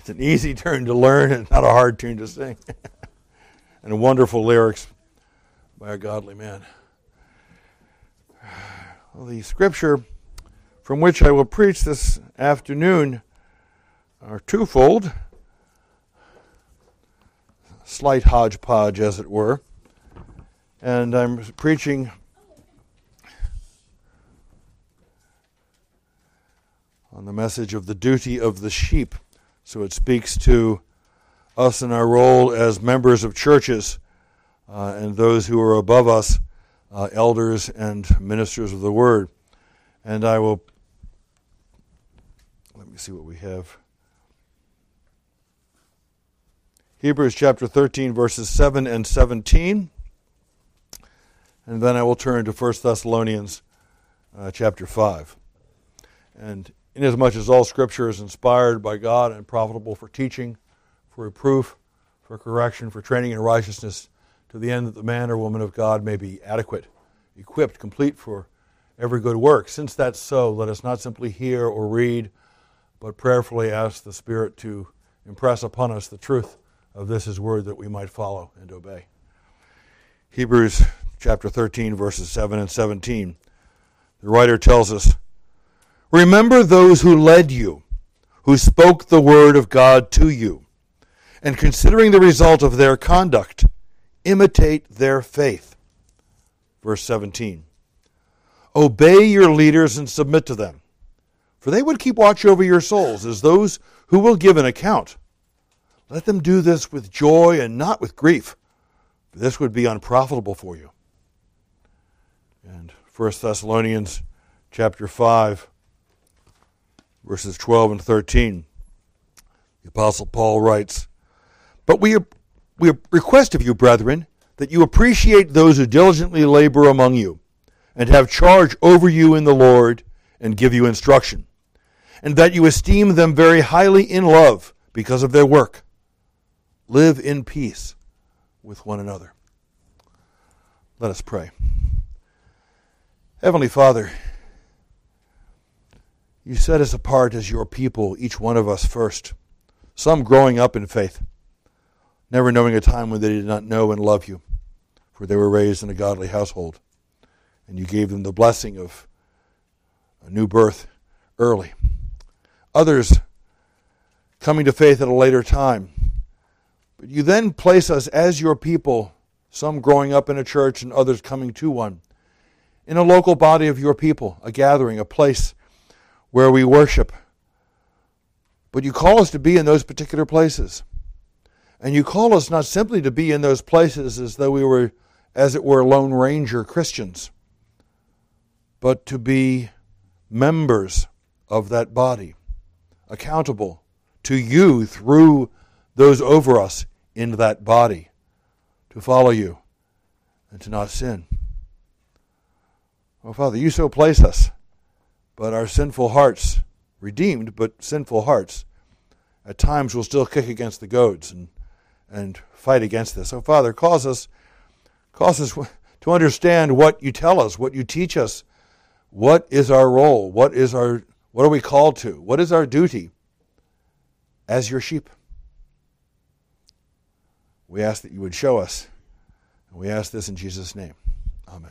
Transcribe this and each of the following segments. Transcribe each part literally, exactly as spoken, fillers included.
It's an easy tune to learn and not a hard tune to sing. And wonderful lyrics by a godly man. Well, the scripture from which I will preach this afternoon are twofold. Slight hodgepodge, as it were. And I'm preaching on the message of the duty of the sheep. So it speaks to us in our role as members of churches uh, and those who are above us, uh, elders and ministers of the word. And I will, let me see what we have. Hebrews chapter thirteen, verses seven and seventeen. And then I will turn to First Thessalonians uh, chapter five. And inasmuch as all Scripture is inspired by God and profitable for teaching, for reproof, for correction, for training in righteousness, to the end that the man or woman of God may be adequate, equipped, complete for every good work. Since that's so, let us not simply hear or read, but prayerfully ask the Spirit to impress upon us the truth of this His word, that we might follow and obey. Hebrews chapter thirteen, verses seven and seventeen. The writer tells us, "Remember those who led you, who spoke the word of God to you, and considering the result of their conduct, imitate their faith." Verse seventeen. "Obey your leaders and submit to them, for they would keep watch over your souls as those who will give an account. Let them do this with joy and not with grief, for this would be unprofitable for you." And First Thessalonians chapter five, verses twelve and thirteen. The Apostle Paul writes, "But we, we request of you, brethren, that you appreciate those who diligently labor among you, and have charge over you in the Lord, and give you instruction, and that you esteem them very highly in love because of their work. Live in peace with one another." Let us pray. Heavenly Father, you set us apart as your people, each one of us first, some growing up in faith, never knowing a time when they did not know and love you, for they were raised in a godly household, and you gave them the blessing of a new birth early. Others coming to faith at a later time, but you then place us as your people, some growing up in a church and others coming to one, in a local body of your people, a gathering, a place where we worship. But you call us to be in those particular places. And you call us not simply to be in those places as though we were, as it were, Lone Ranger Christians, but to be members of that body, accountable to you through those over us in that body, to follow you and to not sin. Oh, Father, you so place us, but our sinful hearts, redeemed but sinful hearts, at times will still kick against the goads and, and fight against this. So, Father, cause us, cause us to understand what you tell us, what you teach us. What is our role? What is our what are we called to? What is our duty as your sheep? We ask that you would show us, and we ask this in Jesus' name. Amen.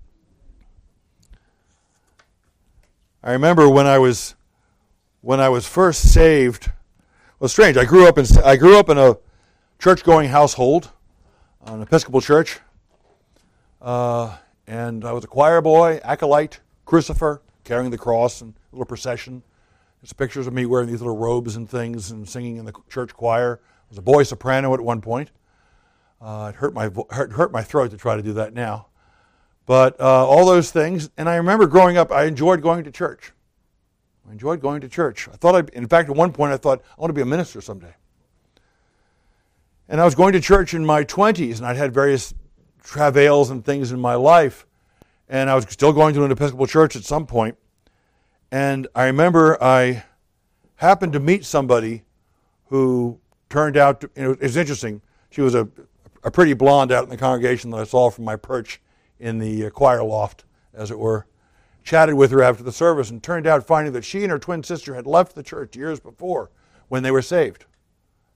I remember when I was when I was first saved. Well, strange. I grew up in I grew up in a church-going household, an Episcopal church, uh, and I was a choir boy, acolyte, crucifer, carrying the cross and a little procession. There's pictures of me wearing these little robes and things and singing in the church choir. I was a boy soprano at one point. Uh, it hurt my hurt, hurt my throat to try to do that now. But uh, all those things, and I remember growing up, I enjoyed going to church. I enjoyed going to church. I thought, I, in fact, at one point I thought, I want to be a minister someday. And I was going to church in my twenties, and I'd had various travails and things in my life, and I was still going to an Episcopal church at some point. And I remember I happened to meet somebody who turned out to, you know, it was interesting. She was a, a pretty blonde out in the congregation that I saw from my perch in the choir loft, as it were. Chatted with her after the service and turned out finding that she and her twin sister had left the church years before when they were saved.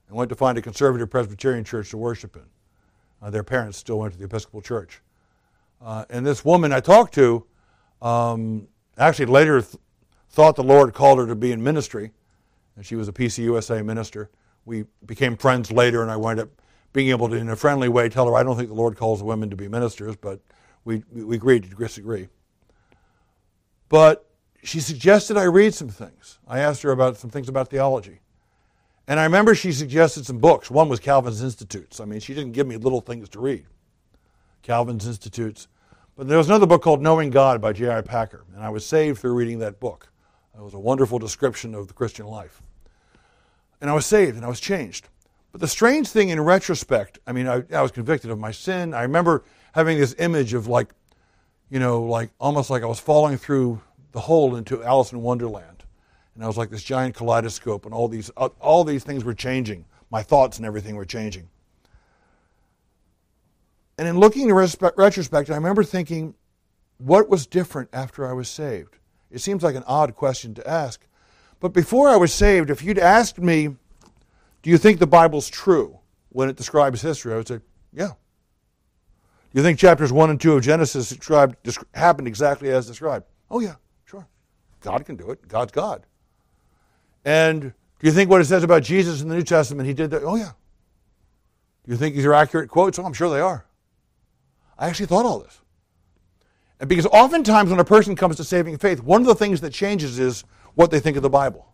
and went to find a conservative Presbyterian church to worship in. Uh, their parents still went to the Episcopal Church. Uh, and this woman I talked to um, actually later th- thought the Lord called her to be in ministry, and she was a P C U S A minister. We became friends later, and I wound up being able to, in a friendly way, tell her I don't think the Lord calls women to be ministers, but we, we agreed to disagree. But she suggested I read some things. I asked her about some things about theology. And I remember she suggested some books. One was Calvin's Institutes. I mean, she didn't give me little things to read. Calvin's Institutes. But there was another book called Knowing God by J I Packer, and I was saved through reading that book. It was a wonderful description of the Christian life. And I was saved, and I was changed. But the strange thing in retrospect, I mean, I, I was convicted of my sin. I remember having this image of like, you know, like almost like I was falling through the hole into Alice in Wonderland. And I was like this giant kaleidoscope, and all these uh, all these things were changing. My thoughts and everything were changing. And in looking in respe- retrospect, I remember thinking, what was different after I was saved? It seems like an odd question to ask. But before I was saved, if you'd asked me, do you think the Bible's true when it describes history? I would say, yeah. Do you think chapters one and two of Genesis described, happened exactly as described? Oh, yeah, sure. God can do it. God's God. And do you think what it says about Jesus in the New Testament, he did that? Oh, yeah. Do you think these are accurate quotes? Oh, I'm sure they are. I actually thought all this. And because oftentimes when a person comes to saving faith, one of the things that changes is what they think of the Bible.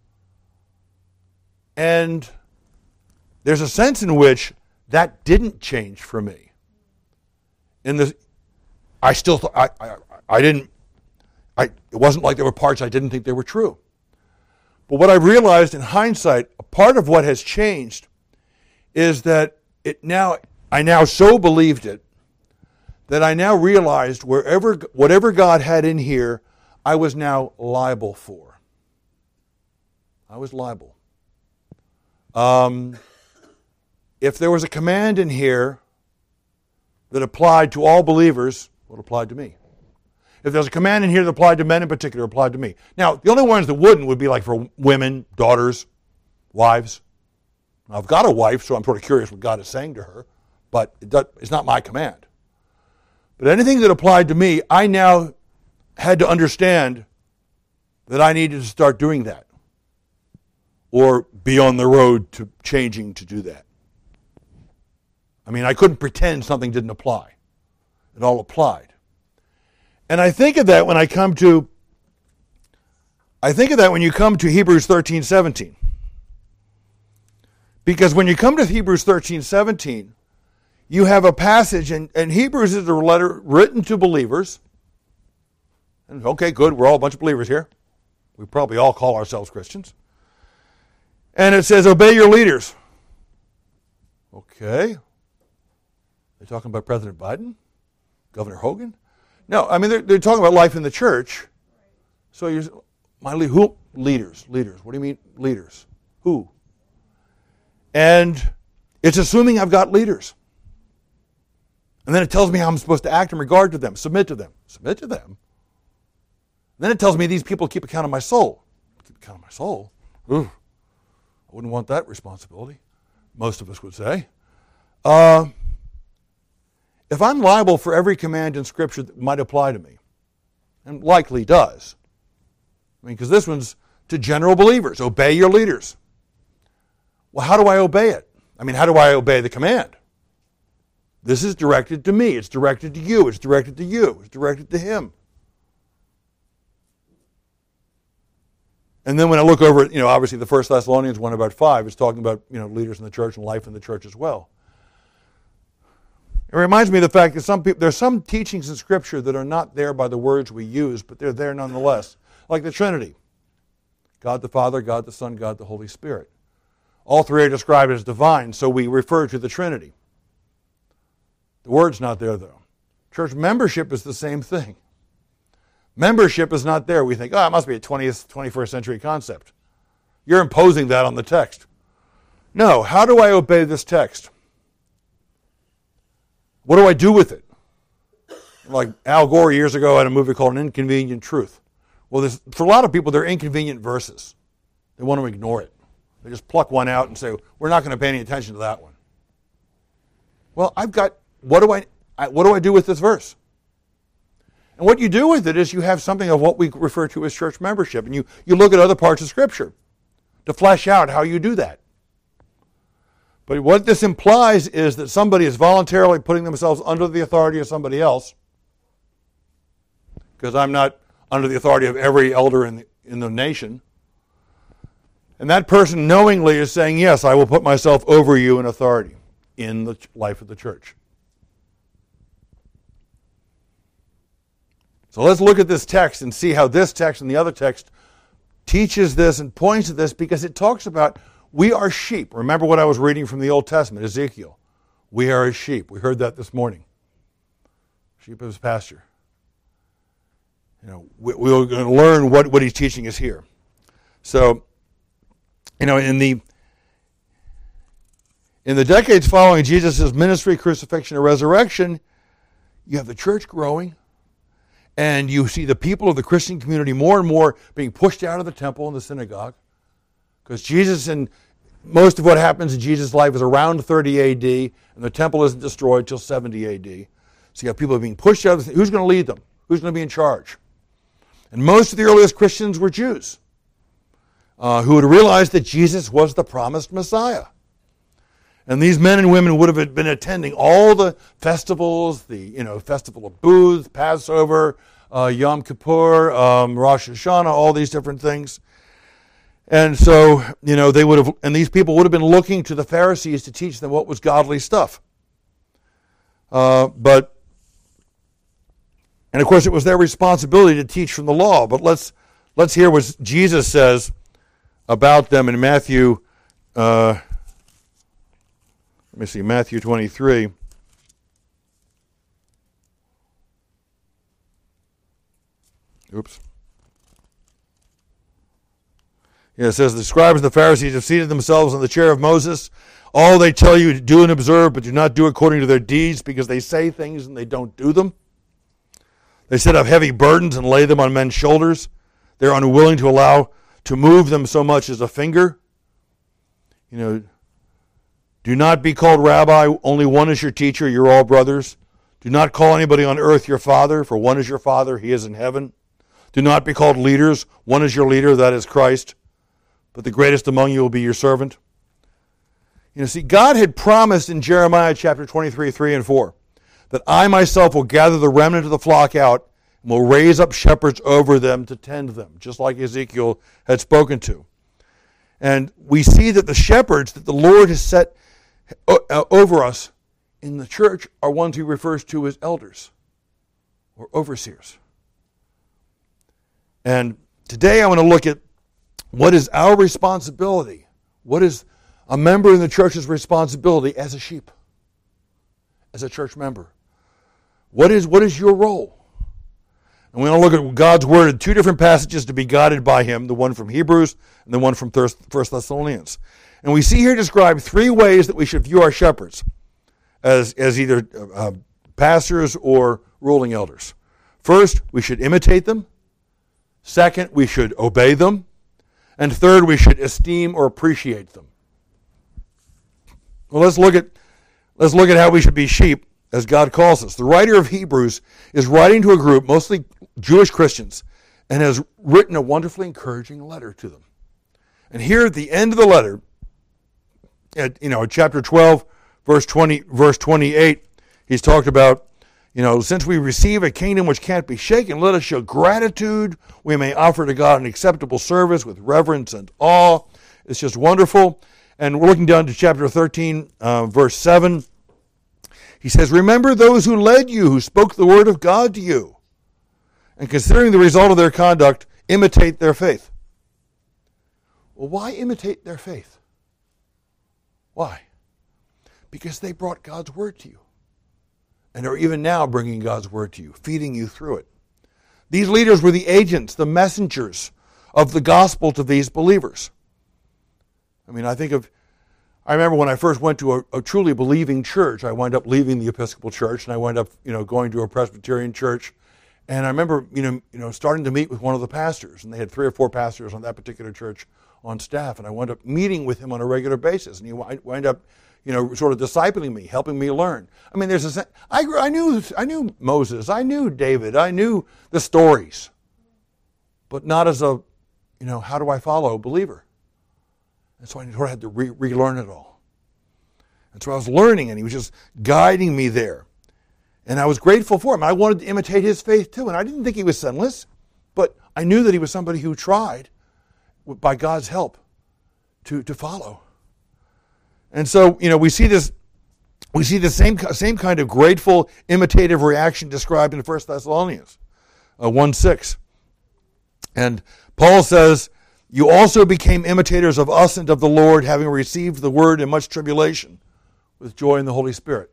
And there's a sense in which that didn't change for me. In the, I still, th- I, I, I didn't, I, it wasn't like there were parts I didn't think they were true. But what I realized in hindsight, a part of what has changed is that it now, I now so believed it that I now realized wherever, whatever God had in here, I was now liable for. I was liable. Um, if there was a command in here that applied to all believers, well, it applied to me. If there's a command in here that applied to men in particular, it applied to me. Now, the only ones that wouldn't would be like for women, daughters, wives. Now, I've got a wife, so I'm sort of curious what God is saying to her, but it does, it's not my command. But anything that applied to me, I now had to understand that I needed to start doing that or be on the road to changing to do that. I mean, I couldn't pretend something didn't apply. It all applied. And I think of that when I come to, I think of that when you come to Hebrews thirteen seventeen. Because when you come to Hebrews thirteen seventeen, you have a passage, and, and Hebrews is a letter written to believers. And okay, good, we're all a bunch of believers here. We probably all call ourselves Christians. And it says, obey your leaders. Okay. They're talking about President Biden? Governor Hogan? No, I mean, they're, they're talking about life in the church. So you're, my lead, who? Leaders, leaders. What do you mean, leaders? Who? And it's assuming I've got leaders. And then it tells me how I'm supposed to act in regard to them, submit to them. Submit to them? And then it tells me these people keep account of my soul. Keep account of my soul? Ooh, I wouldn't want that responsibility, most of us would say. Uh, if I'm liable for every command in Scripture that might apply to me, and likely does, I mean, because this one's to general believers, obey your leaders. Well, how do I obey it? I mean, how do I obey the command? This is directed to me. It's directed to you. It's directed to you. It's directed to him. And then when I look over at, you know, obviously the First Thessalonians one about five is talking about, you know, leaders in the church and life in the church as well. It reminds me of the fact that some people, there's some teachings in Scripture that are not there by the words we use, but they're there nonetheless. Like the Trinity. God the Father, God the Son, God the Holy Spirit. All three are described as divine, so we refer to the Trinity. The word's not there, though. Church membership is the same thing. Membership is not there. We think, oh, it must be a twentieth, twenty-first century concept. You're imposing that on the text. No, how do I obey this text? What do I do with it? Like Al Gore years ago had a movie called An Inconvenient Truth. Well, for a lot of people, they're inconvenient verses. They want to ignore it. They just pluck one out and say, we're not going to pay any attention to that one. Well, I've got, what do I, I what do I do with this verse? And what you do with it is you have something of what we refer to as church membership. And you, you look at other parts of Scripture to flesh out how you do that. But what this implies is that somebody is voluntarily putting themselves under the authority of somebody else, because I'm not under the authority of every elder in the, in the nation. And that person knowingly is saying, yes, I will put myself over you in authority in the life of the church. So let's look at this text and see how this text and the other text teaches this and points to this, because it talks about we are sheep. Remember what I was reading from the Old Testament, Ezekiel. We are his sheep. We heard that this morning. Sheep of his pasture. You know, we, we're going to learn what, what he's teaching us here. So, you know, in the in the decades following Jesus' ministry, crucifixion, and resurrection, you have the church growing, and you see the people of the Christian community more and more being pushed out of the temple and the synagogue. Because Jesus, and most of what happens in Jesus' life is around thirty A D, and the temple isn't destroyed until seventy A D. So you have people being pushed out of the, who's going to lead them? Who's going to be in charge? And most of the earliest Christians were Jews uh, who had realized that Jesus was the promised Messiah. And these men and women would have been attending all the festivals, the you know Festival of Booths, Passover, uh, Yom Kippur, um, Rosh Hashanah, all these different things. And so, you know, they would have, and these people would have been looking to the Pharisees to teach them what was godly stuff. Uh, but, and of course, it was their responsibility to teach from the law. But let's let's hear what Jesus says about them in Matthew. Uh, let me see, Matthew twenty-three. Oops. Yeah, it says, the scribes and the Pharisees have seated themselves on the chair of Moses. All they tell you to do and observe, but do not do according to their deeds, because they say things and they don't do them. They set up heavy burdens and lay them on men's shoulders. They're unwilling to allow to move them so much as a finger. You know, do not be called rabbi. Only one is your teacher. You're all brothers. Do not call anybody on earth your father, for one is your father. He is in heaven. Do not be called leaders. One is your leader, that is Christ. But the greatest among you will be your servant. You know, see, God had promised in Jeremiah chapter twenty-three, three and four, that I myself will gather the remnant of the flock out and will raise up shepherds over them to tend them, just like Ezekiel had spoken to. And we see that the shepherds that the Lord has set over us in the church are ones he refers to as elders or overseers. And today I want to look at what is our responsibility? What is a member in the church's responsibility as a sheep, as a church member? What is what is your role? And we're going to look at God's Word in two different passages to be guided by Him, the one from Hebrews and the one from First Thessalonians. And we see here described three ways that we should view our shepherds as, as either uh, pastors or ruling elders. First, we should imitate them. Second, we should obey them. And third, we should esteem or appreciate them. Well, let's look at let's look at how we should be sheep as God calls us. The writer of Hebrews is writing to a group, mostly Jewish Christians, and has written a wonderfully encouraging letter to them. And here at the end of the letter, at you know, chapter twelve, verse twenty, verse twenty-eight, he's talked about, you know, since we receive a kingdom which can't be shaken, let us show gratitude. We may offer to God an acceptable service with reverence and awe. It's just wonderful. And we're looking down to chapter thirteen, uh, verse seven. He says, remember those who led you, who spoke the word of God to you. And considering the result of their conduct, imitate their faith. Well, why imitate their faith? Why? Because they brought God's word to you. And are even now bringing God's word to you, feeding you through it. These leaders were the agents, the messengers of the gospel to these believers. I mean, I think of, I remember when I first went to a, a truly believing church, I wound up leaving the Episcopal Church, and I wound up, you know, going to a Presbyterian church. And I remember, you know, you know, starting to meet with one of the pastors, and they had three or four pastors on that particular church on staff, and I wound up meeting with him on a regular basis, and he wound up, you know, sort of discipling me, helping me learn. I mean, there's a, I, I knew, I knew Moses, I knew David, I knew the stories, but not as a, you know, how do I follow believer? And so I sort of had to re- relearn it all. And so I was learning, and he was just guiding me there. And I was grateful for him. I wanted to imitate his faith too. And I didn't think he was sinless, but I knew that he was somebody who tried, by God's help, to, to follow. And so, you know, we see this, we see the same, same kind of grateful, imitative reaction described in First Thessalonians uh, one six. And Paul says, you also became imitators of us and of the Lord, having received the word in much tribulation, with joy in the Holy Spirit.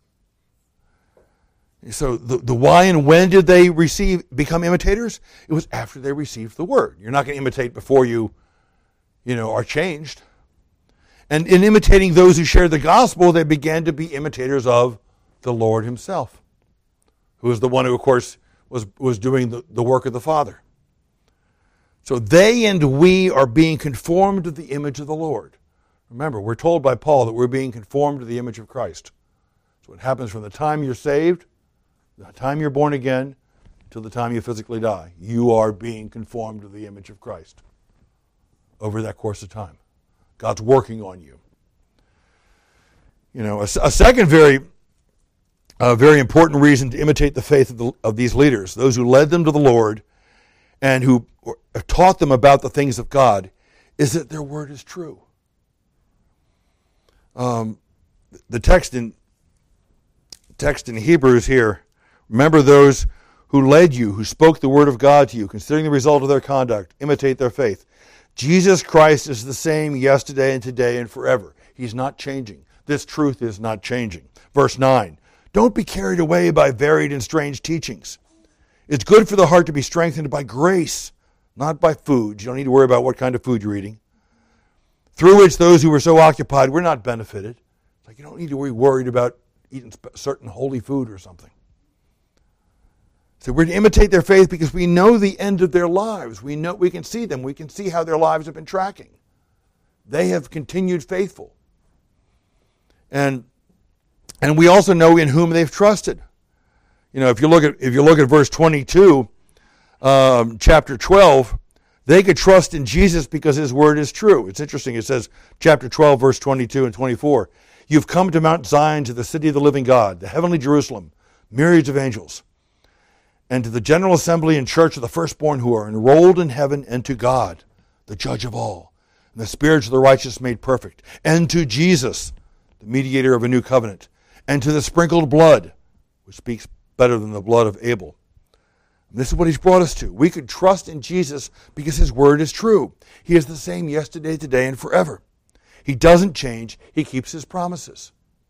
So the, the why and when did they receive become imitators? It was after they received the word. You're not going to imitate before you, you know, are changed. And in imitating those who shared the gospel, they began to be imitators of the Lord himself, who was the one who, of course, was, was doing the, the work of the Father. So they and we are being conformed to the image of the Lord. Remember, we're told by Paul that we're being conformed to the image of Christ. So it happens from the time you're saved, the time you're born again, till the time you physically die. You are being conformed to the image of Christ over that course of time. God's working on you. You know, a, a second very, uh, very important reason to imitate the faith of, the, of these leaders, those who led them to the Lord and who taught them about the things of God, is that their word is true. Um, the text in text in Hebrews here, remember those who led you, who spoke the word of God to you, considering the result of their conduct, imitate their faith. Jesus Christ is the same yesterday and today and forever. He's not changing. This truth is not changing. Verse nine, don't be carried away by varied and strange teachings. It's good for the heart to be strengthened by grace, not by food. You don't need to worry about what kind of food you're eating. Through which those who were so occupied were not benefited. It's like you don't need to be worried about eating certain holy food or something. So we're to imitate their faith because we know the end of their lives. We know we can see them. We can see how their lives have been tracking. They have continued faithful. And and we also know in whom they've trusted. You know, if you look at if you look at verse twenty-two, um, chapter twelve, they could trust in Jesus because his word is true. It's interesting. It says, chapter twelve, verse twenty-two and twenty-four, you've come to Mount Zion, to the city of the living God, the heavenly Jerusalem, myriads of angels, and to the general assembly and church of the firstborn who are enrolled in heaven, and to God, the judge of all, and the spirits of the righteous made perfect, and to Jesus, the mediator of a new covenant, and to the sprinkled blood, which speaks better than the blood of Abel. And this is what he's brought us to. We could trust in Jesus because his word is true. He is the same yesterday, today, and forever. He doesn't change. He keeps his promises.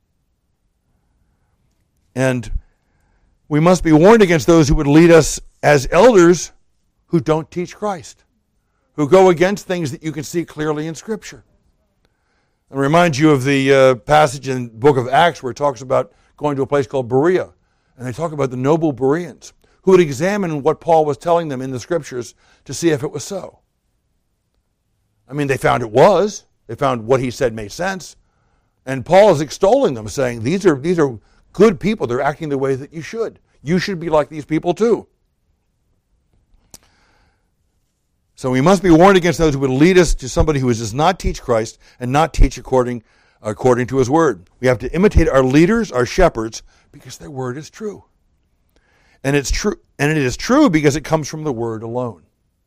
And we must be warned against those who would lead us as elders who don't teach Christ, who go against things that you can see clearly in Scripture. I remind you of the uh, passage in the book of Acts where it talks about going to a place called Berea, and they talk about the noble Bereans who would examine what Paul was telling them in the Scriptures to see if it was so. I mean, they found it was. They found what he said made sense. And Paul is extolling them, saying, these are, these are good people. They're acting the way that you should. You should be like these people too. So we must be warned against those who would lead us to somebody who does not teach Christ and not teach according, according to his word. We have to imitate our leaders, our shepherds, because their word is true. And it's true, and it is true because it comes from the word alone.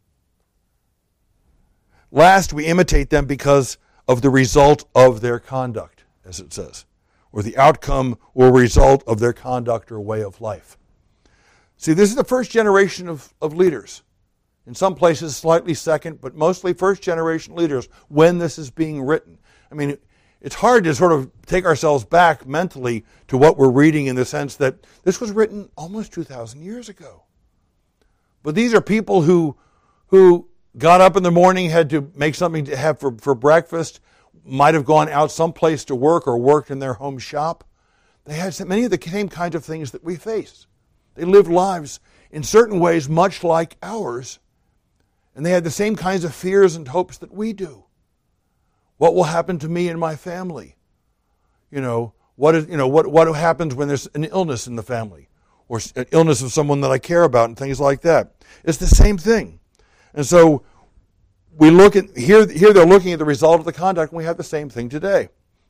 Last, we imitate them because of the result of their conduct, as it says, or the outcome or result of their conduct or way of life. See, this is the first generation of, of leaders. In some places, slightly second, but mostly first generation leaders when this is being written. I mean, it's hard to sort of take ourselves back mentally to what we're reading in the sense that this was written almost two thousand years ago. But these are people who who got up in the morning, had to make something to have for, for breakfast, might have gone out someplace to work or worked in their home shop. They had many of the same kinds of things that we face. They lived lives in certain ways much like ours, and they had the same kinds of fears and hopes that we do. What will happen to me and my family? You know, what is, you know, what, what happens when there's an illness in the family, or an illness of someone that I care about, and things like that. It's the same thing. And so we look at, here, here they're looking at the result of the conduct, and we have the same thing today.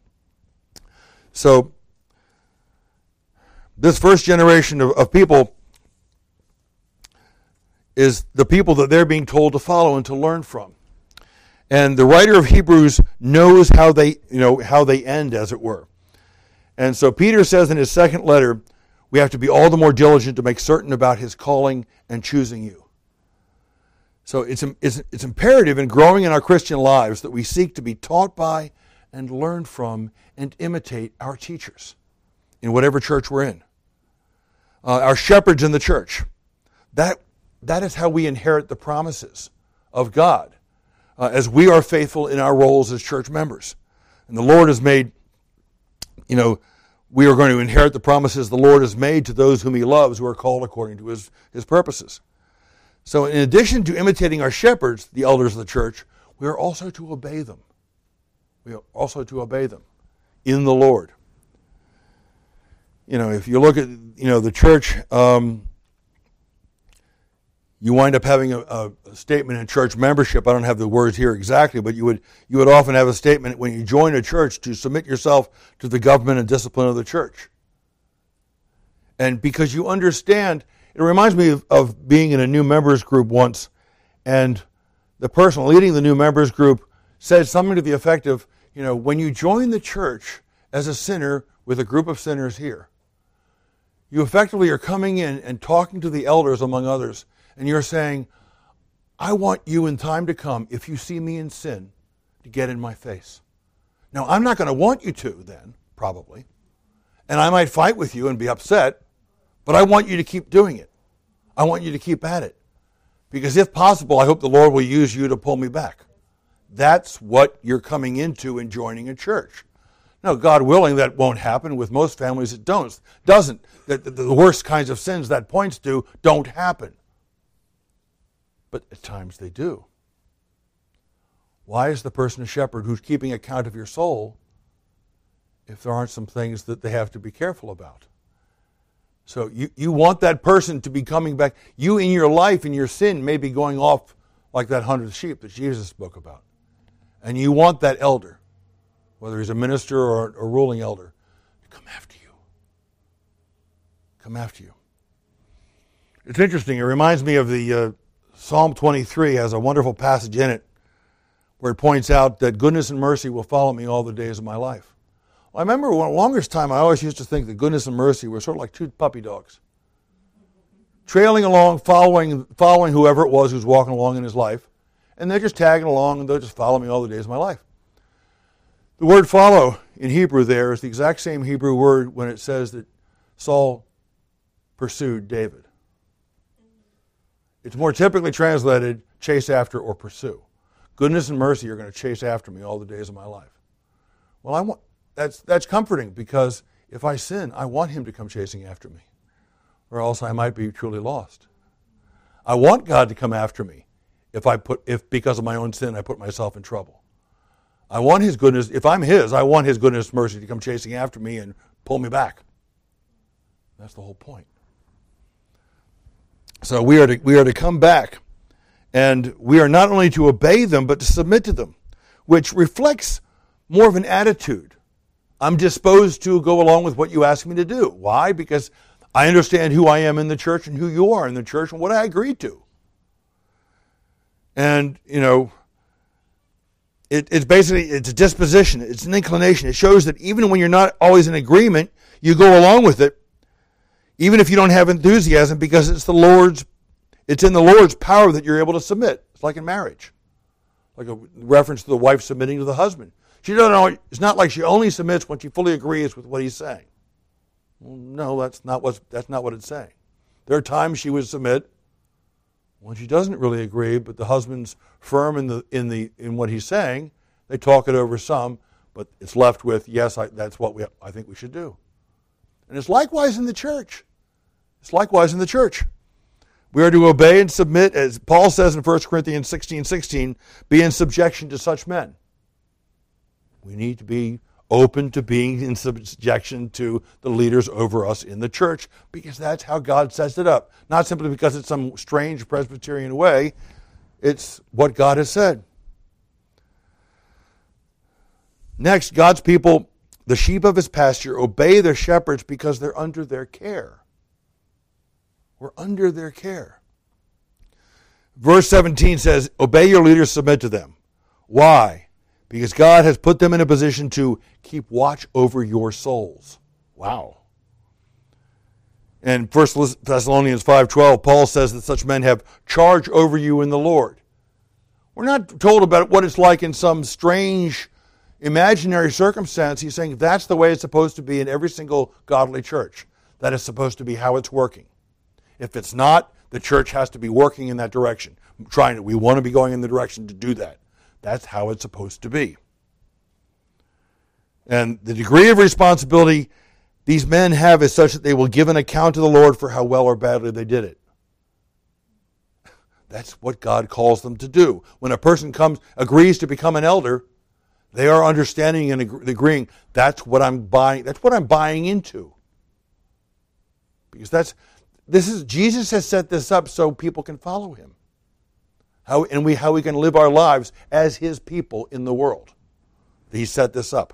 So this first generation of, of people is the people that they're being told to follow and to learn from. And the writer of Hebrews knows how they, you know, how they end, as it were. And so Peter says in his second letter, we have to be all the more diligent to make certain about his calling and choosing you. So it's, it's, it's imperative in growing in our Christian lives that we seek to be taught by and learn from and imitate our teachers in whatever church we're in. Uh, our shepherds in the church. That, that is how we inherit the promises of God uh, as we are faithful in our roles as church members. And the Lord has made, you know, we are going to inherit the promises the Lord has made to those whom he loves, who are called according to his, his purposes. So in addition to imitating our shepherds, the elders of the church, we are also to obey them. We are also to obey them in the Lord. You know, if you look at, you know, the church, um, you wind up having a, a, a statement in church membership. I don't have the words here exactly, but you would you would often have a statement when you join a church to submit yourself to the government and discipline of the church. And because you understand, it reminds me of, of being in a new members group once, and the person leading the new members group said something to the effect of, you know, when you join the church as a sinner with a group of sinners here, you effectively are coming in and talking to the elders, among others, and you're saying, I want you in time to come, if you see me in sin, to get in my face. Now, I'm not going to want you to then, probably, and I might fight with you and be upset, but I want you to keep doing it. I want you to keep at it. Because if possible, I hope the Lord will use you to pull me back. That's what you're coming into in joining a church. Now, God willing, that won't happen. With most families, it don't, doesn't. The, the, the worst kinds of sins that points to don't happen. But at times they do. Why is the person a shepherd who's keeping account of your soul if there aren't some things that they have to be careful about? So you, you want that person to be coming back. You in your life, in your sin, may be going off like that hundred sheep that Jesus spoke about. And you want that elder, whether he's a minister or a ruling elder, to come after you. Come after you. It's interesting. It reminds me of the uh, Psalm twenty-three has a wonderful passage in it where it points out that goodness and mercy will follow me all the days of my life. Well, I remember when the longest time I always used to think that goodness and mercy were sort of like two puppy dogs. Trailing along, following following whoever it was who's walking along in his life. And they're just tagging along and they'll just follow me all the days of my life. The word follow in Hebrew there is the exact same Hebrew word when it says that Saul pursued David. It's more typically translated chase after or pursue. Goodness and mercy are going to chase after me all the days of my life. Well, I want that's that's comforting, because if I sin, I want him to come chasing after me, or else I might be truly lost. I want God to come after me if I put if because of my own sin I put myself in trouble. I want his goodness, if I'm his, I want his goodness and mercy to come chasing after me and pull me back. That's the whole point. So we are to, we are to come back, and we are not only to obey them, but to submit to them, which reflects more of an attitude. I'm disposed to go along with what you ask me to do. Why? Because I understand who I am in the church and who you are in the church and what I agreed to. And, you know, it, it's basically, it's a disposition, it's an inclination. It shows that even when you're not always in agreement, you go along with it, even if you don't have enthusiasm, because it's the Lord's, it's in the Lord's power that you're able to submit. It's like in marriage. Like a reference to the wife submitting to the husband. She doesn't know, it's not like she only submits when she fully agrees with what he's saying. Well, no, that's not what that's not what it's saying. There are times she would submit when she doesn't really agree, but the husband's firm in the in the in what he's saying. They talk it over some, but it's left with, yes, I, that's what we I think we should do. And it's likewise in the church. It's likewise in the church. We are to obey and submit, as Paul says in First Corinthians sixteen sixteen, be in subjection to such men. We need to be open to being in subjection to the leaders over us in the church, because that's how God sets it up. Not simply because it's some strange Presbyterian way, it's what God has said. Next, God's people, the sheep of his pasture, obey their shepherds because they're under their care. We're under their care. Verse seventeen says, obey your leaders, submit to them. Why? Because God has put them in a position to keep watch over your souls. Wow. And First Thessalonians five twelve, Paul says that such men have charge over you in the Lord. We're not told about what it's like in some strange imaginary circumstance. He's saying that's the way it's supposed to be in every single godly church. That is supposed to be how it's working. If it's not, the church has to be working in that direction. Trying to, we want to be going in the direction to do that. That's how it's supposed to be. And the degree of responsibility these men have is such that they will give an account to the Lord for how well or badly they did it. That's what God calls them to do. When a person comes, agrees to become an elder, they are understanding and agreeing, that's what I'm buying, that's what I'm buying into. Because that's, this is, Jesus has set this up so people can follow him. How, and we, how we can live our lives as his people in the world. He set this up.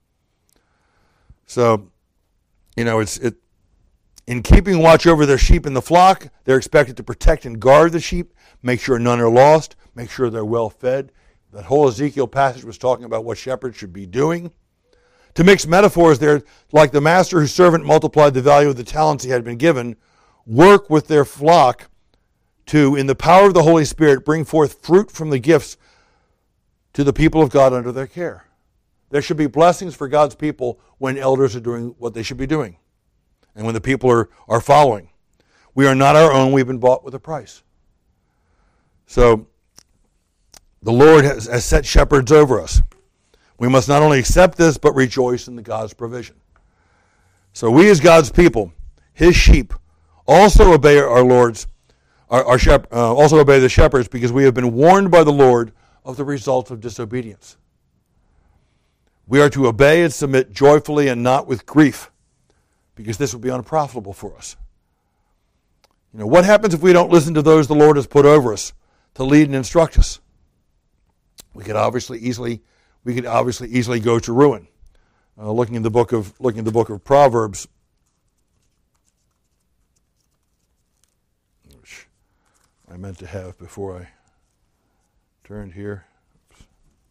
So, you know, it's it. In keeping watch over their sheep in the flock, they're expected to protect and guard the sheep, make sure none are lost, make sure they're well fed. That whole Ezekiel passage was talking about what shepherds should be doing. To mix metaphors there, like the master whose servant multiplied the value of the talents he had been given, work with their flock to, in the power of the Holy Spirit, bring forth fruit from the gifts to the people of God under their care. There should be blessings for God's people when elders are doing what they should be doing and when the people are, are following. We are not our own. We've been bought with a price. So the Lord has, has set shepherds over us. We must not only accept this, but rejoice in the God's provision. So we as God's people, his sheep, also obey our Lord's Our, our shep, uh, also obey the shepherds, because we have been warned by the Lord of the results of disobedience. We are to obey and submit joyfully and not with grief, because this would be unprofitable for us. You know, what happens if we don't listen to those the Lord has put over us to lead and instruct us? We could obviously easily, we could obviously easily go to ruin. Uh, looking in the book of looking in the book of Proverbs. I meant to have before I turned here. Oops.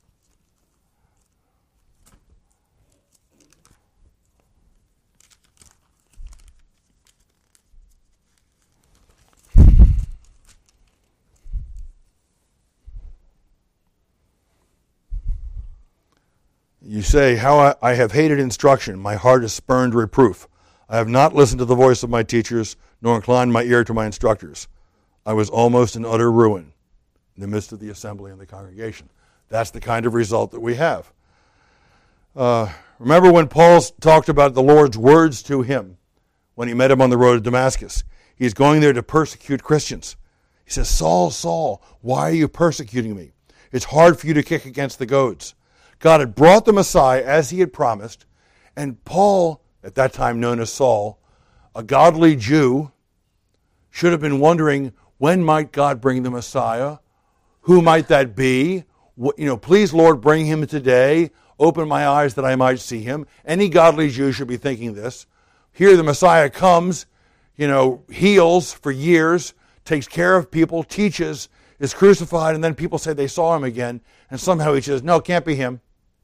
You say, how I, I have hated instruction, my heart has spurned reproof. I have not listened to the voice of my teachers, nor inclined my ear to my instructors. I was almost in utter ruin in the midst of the assembly and the congregation. That's the kind of result that we have. Uh, remember when Paul talked about the Lord's words to him when he met him on the road to Damascus? He's going there to persecute Christians. He says, Saul, Saul, why are you persecuting me? It's hard for you to kick against the goads. God had brought the Messiah as he had promised, and Paul, at that time known as Saul, a godly Jew, should have been wondering, when might God bring the Messiah? Who might that be? You know, please, Lord, bring him today. Open my eyes that I might see him. Any godly Jew should be thinking this. Here the Messiah comes, you know, heals for years, takes care of people, teaches, is crucified, and then people say they saw him again, and somehow he says, no, it can't be him.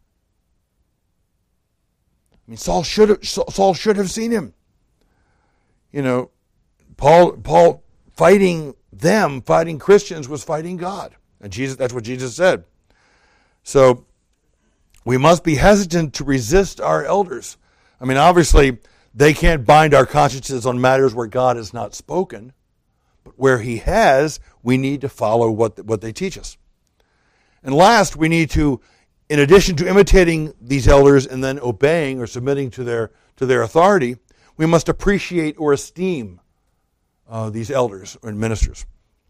I mean, Saul should have, Saul should have seen him. You know, Paul, Paul fighting them, fighting Christians, was fighting God. And Jesus, that's what Jesus said. So we must be hesitant to resist our elders. I mean, obviously, they can't bind our consciences on matters where God has not spoken. But where he has, we need to follow what, what they teach us. And last, we need to, in addition to imitating these elders and then obeying or submitting to their, to their authority, we must appreciate or esteem uh, these elders and ministers.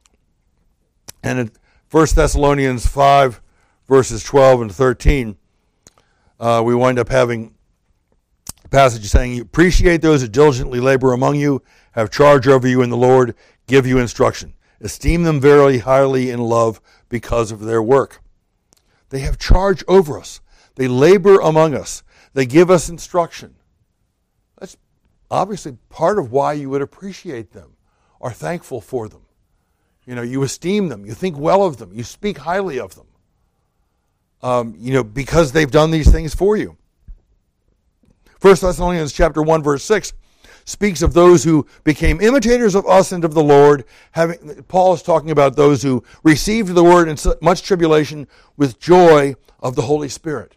And in First Thessalonians five, verses twelve and thirteen, uh, we wind up having a passage saying, "You appreciate those who diligently labor among you, have charge over you in the Lord, give you instruction. Esteem them very highly in love because of their work." They have charge over us. They labor among us. They give us instruction. That's obviously part of why you would appreciate them, are thankful for them. You know, you esteem them. You think well of them. You speak highly of them. Um, you know, because they've done these things for you. First Thessalonians chapter one, verse six speaks of those who became imitators of us and of the Lord. Having, Paul is talking about those who received the word in much tribulation with joy of the Holy Spirit.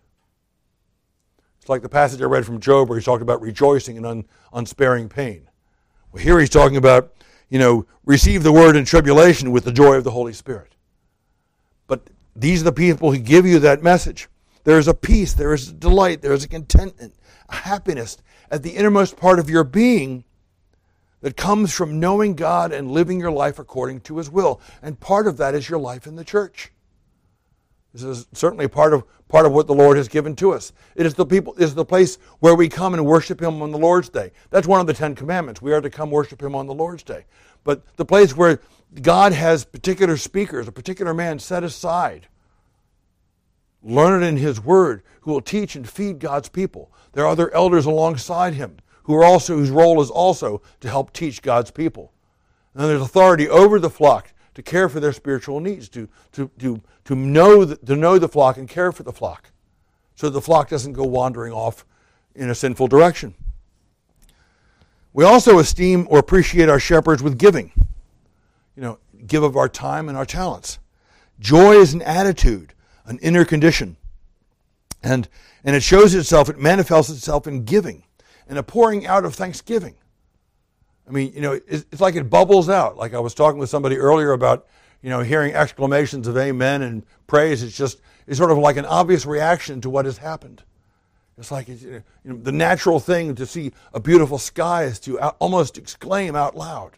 It's like the passage I read from Job where he's talking about rejoicing in un, unsparing pain. Well, here he's talking about, you know, receive the word in tribulation with the joy of the Holy Spirit. But these are the people who give you that message. There is a peace, there is a delight, there is a contentment, a happiness at the innermost part of your being that comes from knowing God and living your life according to His will. And part of that is your life in the church. This is certainly part of part of what the Lord has given to us. It is the people it is the place where we come and worship Him on the Lord's Day. That's one of the Ten Commandments. We are to come worship Him on the Lord's Day. But the place where God has particular speakers, a particular man set aside, learned in His Word, who will teach and feed God's people. There are other elders alongside him who are also whose role is also to help teach God's people. And then there's authority over the flock to care for their spiritual needs, to to to to know the, to know the flock and care for the flock, so the flock doesn't go wandering off in a sinful direction. We also esteem or appreciate our shepherds with giving. You know, give of our time and our talents. Joy is an attitude, an inner condition. And, and it shows itself, it manifests itself in giving and a pouring out of thanksgiving. I mean, you know, it's, it's like it bubbles out. Like I was talking with somebody earlier about, you know, hearing exclamations of amen and praise. It's just, it's sort of like an obvious reaction to what has happened. It's like it's, you know, the natural thing to see a beautiful sky is to out, almost exclaim out loud.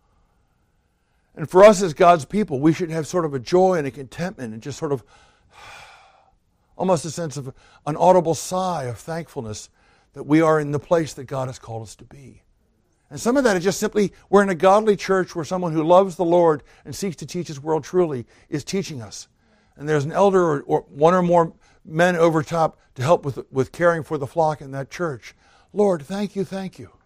And for us as God's people, we should have sort of a joy and a contentment and just sort of almost a sense of an audible sigh of thankfulness that we are in the place that God has called us to be. And some of that is just simply, we're in a godly church where someone who loves the Lord and seeks to teach His word truly is teaching us. And there's an elder or, or one or more men over top to help with, with caring for the flock in that church. Lord, thank you, thank you.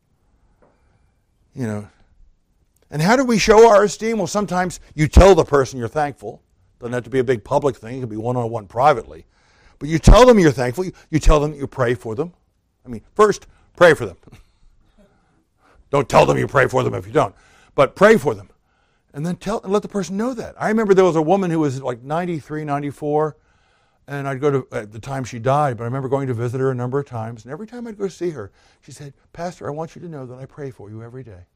You know. And how do we show our esteem? Well, sometimes you tell the person you're thankful. Doesn't have to be a big public thing. It can be one-on-one privately. But you tell them you're thankful. You, you tell them that you pray for them. I mean, first, pray for them. Don't tell them you pray for them if you don't. But pray for them. And then tell and let the person know that. I remember there was a woman who was like ninety-three, ninety-four, and I'd go to, at the time she died, but I remember going to visit her a number of times, and every time I'd go see her, she said, "Pastor, I want you to know that I pray for you every day."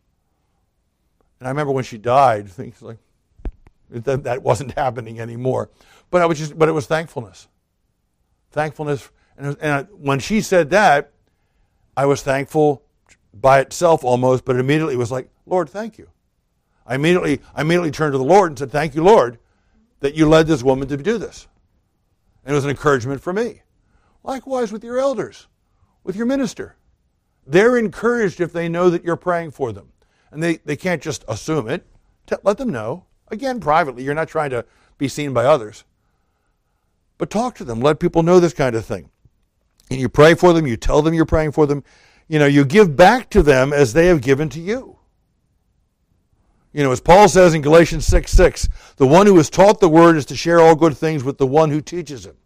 And I remember when she died, things like, That, that wasn't happening anymore, but I was just. But it was thankfulness, thankfulness, and, it was, and I, when she said that, I was thankful by itself almost. But immediately it was like, Lord, thank you. I immediately, I immediately turned to the Lord and said, "Thank you, Lord, that you led this woman to do this," and it was an encouragement for me. Likewise with your elders, with your minister, they're encouraged if they know that you're praying for them, and they they can't just assume it. Let them know. Again, privately, you're not trying to be seen by others. But talk to them. Let people know this kind of thing. And you pray for them. You tell them you're praying for them. You know, you give back to them as they have given to you. You know, as Paul says in Galatians six six, the one who is taught the word is to share all good things with the one who teaches him.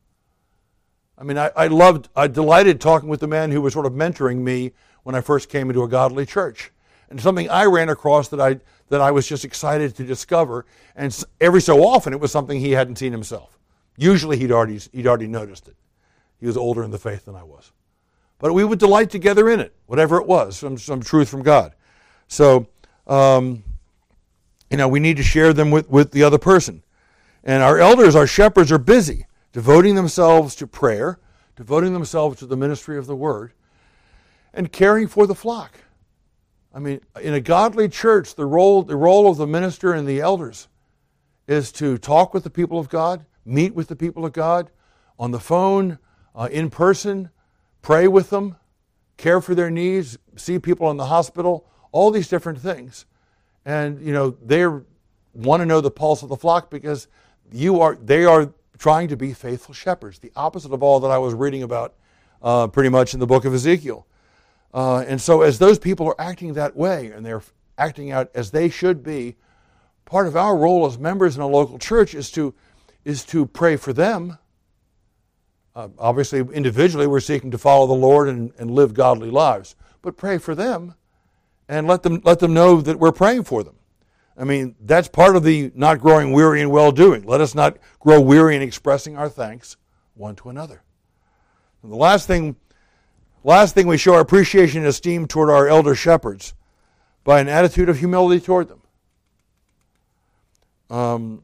I mean, I, I loved, I delighted talking with the man who was sort of mentoring me when I first came into a godly church. And something I ran across that I that I was just excited to discover, and every so often it was something he hadn't seen himself. Usually he'd already he'd already noticed it. He was older in the faith than I was. But we would delight together in it, whatever it was, some some truth from God. So, um, you know, we need to share them with, with the other person. And our elders, our shepherds, are busy, devoting themselves to prayer, devoting themselves to the ministry of the word, and caring for the flock. I mean, in a godly church, the role, the role of the minister and the elders is to talk with the people of God, meet with the people of God, on the phone, uh, in person, pray with them, care for their needs, see people in the hospital, all these different things. And, you know, they want to know the pulse of the flock because you are, they are trying to be faithful shepherds, the opposite of all that I was reading about uh, pretty much in the book of Ezekiel. Uh, and so as those people are acting that way, and they're acting out as they should be, part of our role as members in a local church is to, is to pray for them. Uh, obviously, individually, we're seeking to follow the Lord and, and live godly lives. But pray for them and let them, let them know that we're praying for them. I mean, that's part of the not growing weary in well-doing. Let us not grow weary in expressing our thanks one to another. And the last thing Last thing, we show our appreciation and esteem toward our elder shepherds by an attitude of humility toward them. Um,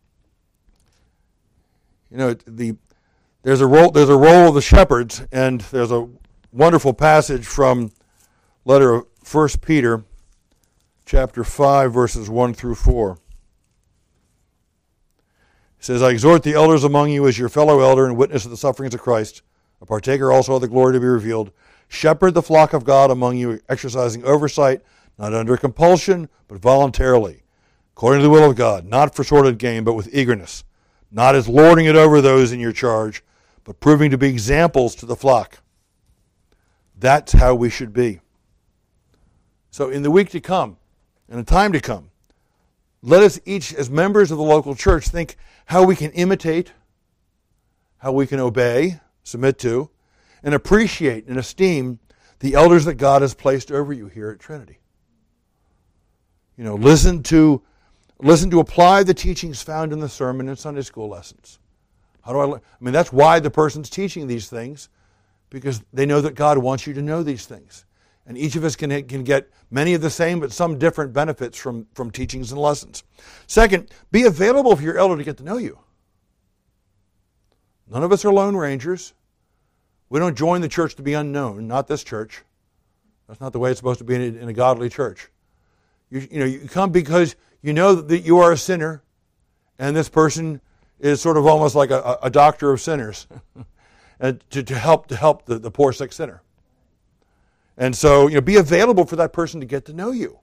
you know, the there's a role there's a role of the shepherds, and there's a wonderful passage from letter of First Peter, chapter five, verses one through four. It says, "I exhort the elders among you as your fellow elder and witness of the sufferings of Christ, a partaker also of the glory to be revealed. Shepherd the flock of God among you, exercising oversight, not under compulsion, but voluntarily, according to the will of God, not for sordid gain, but with eagerness, not as lording it over those in your charge, but proving to be examples to the flock." That's how we should be. So in the week to come, in the time to come, let us each, as members of the local church, think how we can imitate, how we can obey, submit to, and appreciate and esteem the elders that God has placed over you here at Trinity. You know, listen to listen to apply the teachings found in the sermon and Sunday school lessons. How do I? I mean, that's why the person's teaching these things, because they know that God wants you to know these things, and each of us can can get many of the same but some different benefits from from teachings and lessons. Second, be available for your elder to get to know you. None of us are lone rangers. We don't join the church to be unknown, not this church. That's not the way it's supposed to be in a, in a godly church. You, you know, you come because you know that you are a sinner, and this person is sort of almost like a, a doctor of sinners and to, to help to help the, the poor sick sinner. And so, you know, be available for that person to get to know you.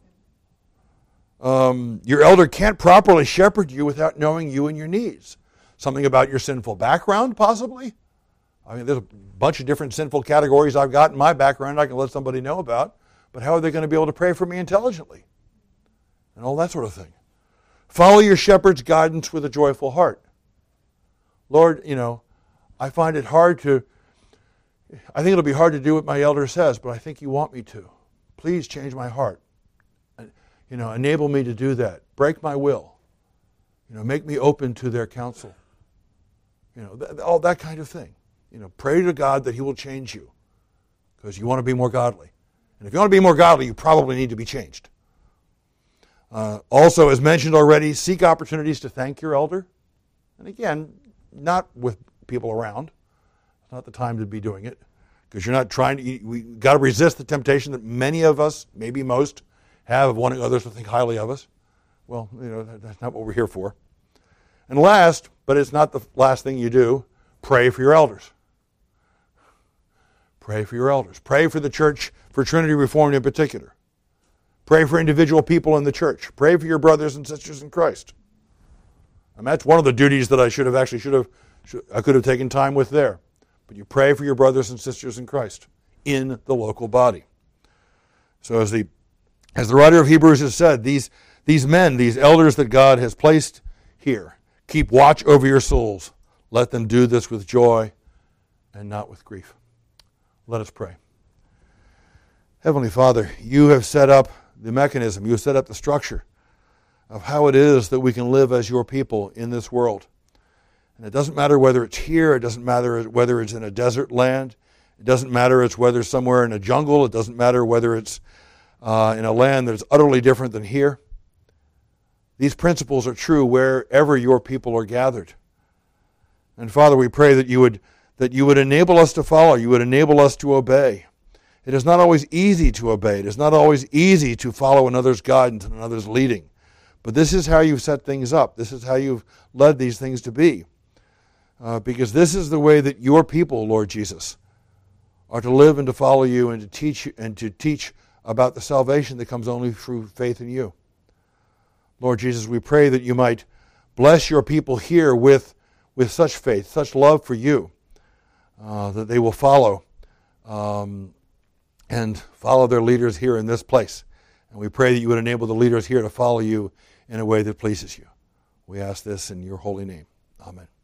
Um, your elder can't properly shepherd you without knowing you and your needs. Something about your sinful background, possibly. I mean, there's a bunch of different sinful categories I've got in my background I can let somebody know about. But how are they going to be able to pray for me intelligently? And all that sort of thing. Follow your shepherd's guidance with a joyful heart. Lord, you know, I find it hard to, I think it'll be hard to do what my elder says, but I think you want me to. Please change my heart. And, you know, enable me to do that. Break my will. You know, make me open to their counsel. You know, th- all that kind of thing. You know, pray to God that He will change you because you want to be more godly. And if you want to be more godly, you probably need to be changed. Uh, also, as mentioned already, seek opportunities to thank your elder. And again, not with people around. It's not the time to be doing it because you're not trying to, we've got to resist the temptation that many of us, maybe most, have of wanting others to think highly of us. Well, you know, that's not what we're here for. And last, but it's not the last thing you do, pray for your elders. Pray for your elders. Pray for the church, for Trinity Reformed in particular. Pray for individual people in the church. Pray for your brothers and sisters in Christ. And that's one of the duties that I should have actually should have should, I could have taken time with there. But you pray for your brothers and sisters in Christ in the local body. So as the as the writer of Hebrews has said, these these men, these elders that God has placed here, keep watch over your souls. Let them do this with joy and not with grief. Let us pray. Heavenly Father, you have set up the mechanism, you have set up the structure of how it is that we can live as your people in this world. And it doesn't matter whether it's here, it doesn't matter whether it's in a desert land, it doesn't matter it's whether it's somewhere in a jungle, it doesn't matter whether it's uh, in a land that's utterly different than here. These principles are true wherever your people are gathered. And Father, we pray that you would that you would enable us to follow, you would enable us to obey, It is not always easy to obey. It is not always easy to follow another's guidance and another's leading. But this is how you've set things up. This is how you've led these things to be. Uh, because this is the way that your people, Lord Jesus, are to live and to follow you and to teach and to teach about the salvation that comes only through faith in you. Lord Jesus, we pray that you might bless your people here with, with such faith, such love for you, uh, that they will follow um, and follow their leaders here in this place. And we pray that you would enable the leaders here to follow you in a way that pleases you. We ask this in your holy name. Amen.